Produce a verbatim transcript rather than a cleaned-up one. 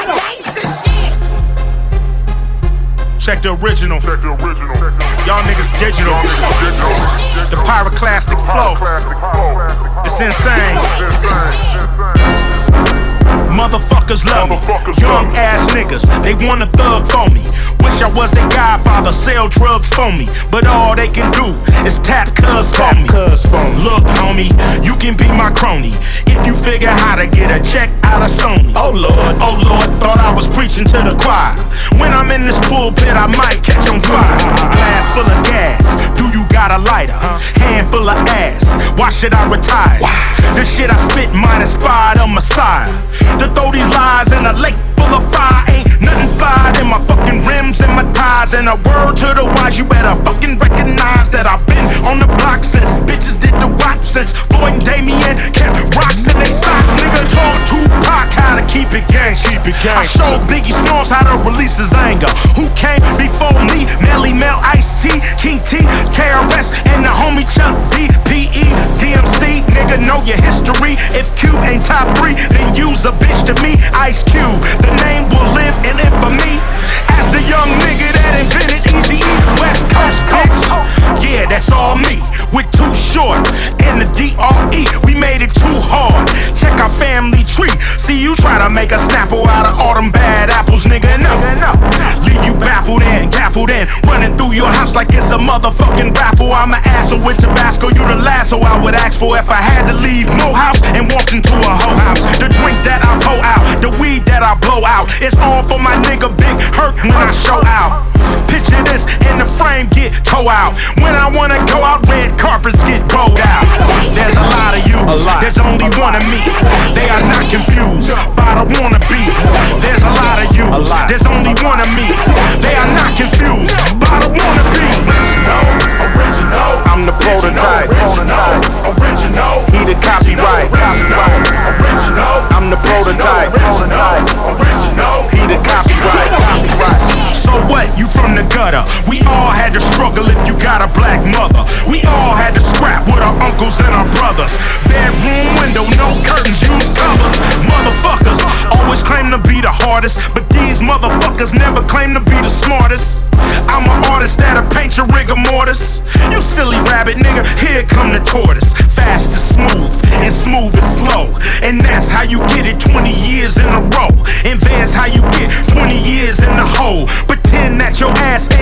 Check the original. Y'all niggas digital. The pyroclastic flow. It's insane. Motherfuckers love me. Young ass niggas, they wanna thug for me. Wish I was their godfather, sell drugs for me. But all they can do is tap cuz for me. Look, homie, you can be my crony if you figure how to get a check out of Sony. Oh Lord, oh Lord, thought I was preaching to the choir. When I'm in this pulpit, I might catch on fire. Glass full of gas, do you got a lighter? Hand full of ass, why should I retire? The shit I spit might inspire a messiah. To throw these lies in a lake full of fire, ain't nothing fired in my fucking rims and my tires. And a word to the wise, you better fucking recognize that I've been on the block since bitches did the rock. Since Floyd and Damien kept rocks in their socks. Nigga told Tupac how to keep it gang. Keep it gang. I showed Biggie Smalls how to release his anger. Who came before me? Melly Mel, Ice-T, King T, K R S, and the homie Chuck D, P E, D M C. Nigga, know your history. If Cube ain't top three, then use a bitch to me. Ice Cube, the name will live in infamy as the young nigga that invented Eazy-E. West Coast bitch, yeah, that's all me. With Too Short and the D R E, we made it too hard. Check our family tree. See you try to make a snapple out of all them bad apples, nigga. No, leave you baffled and gaffled and running through your house like it's a motherfucking raffle. I'm an asshole with Tabasco, you the last so I would ask for if I had to leave Mo House and walk into a hoe house. The drink that I pour out, the weed that I blow out, it's all for my nigga Big Hurt when I show out. Picture this and the frame get towed out. When I wanna go out, red carpets get rolled out. There's a lot of you, there's only one of me. They are not confused by the wannabe. There's a lot of you, there's only one of me. They are not confused by the wannabe. Original, original, I'm the prototype. Original, original, he the copyright. Original, I'm the prototype. Original, original, he the copyright. So what? You from the gutter. We all had to struggle if you got a black mother. We all had to scrap with our uncles and our brothers. Bedroom window, no curtains, use covers. Motherfuckers always claim to be the hardest, but these motherfuckers never claim to be the smartest. I'm an artist that'll paint your rigor mortis. You silly rabbit nigga, here come the tortoise. Fast is smooth, and smooth is slow. And that's how you get it twenty years in a row. And there's how you get twenty years in the hole. Pretend that your ass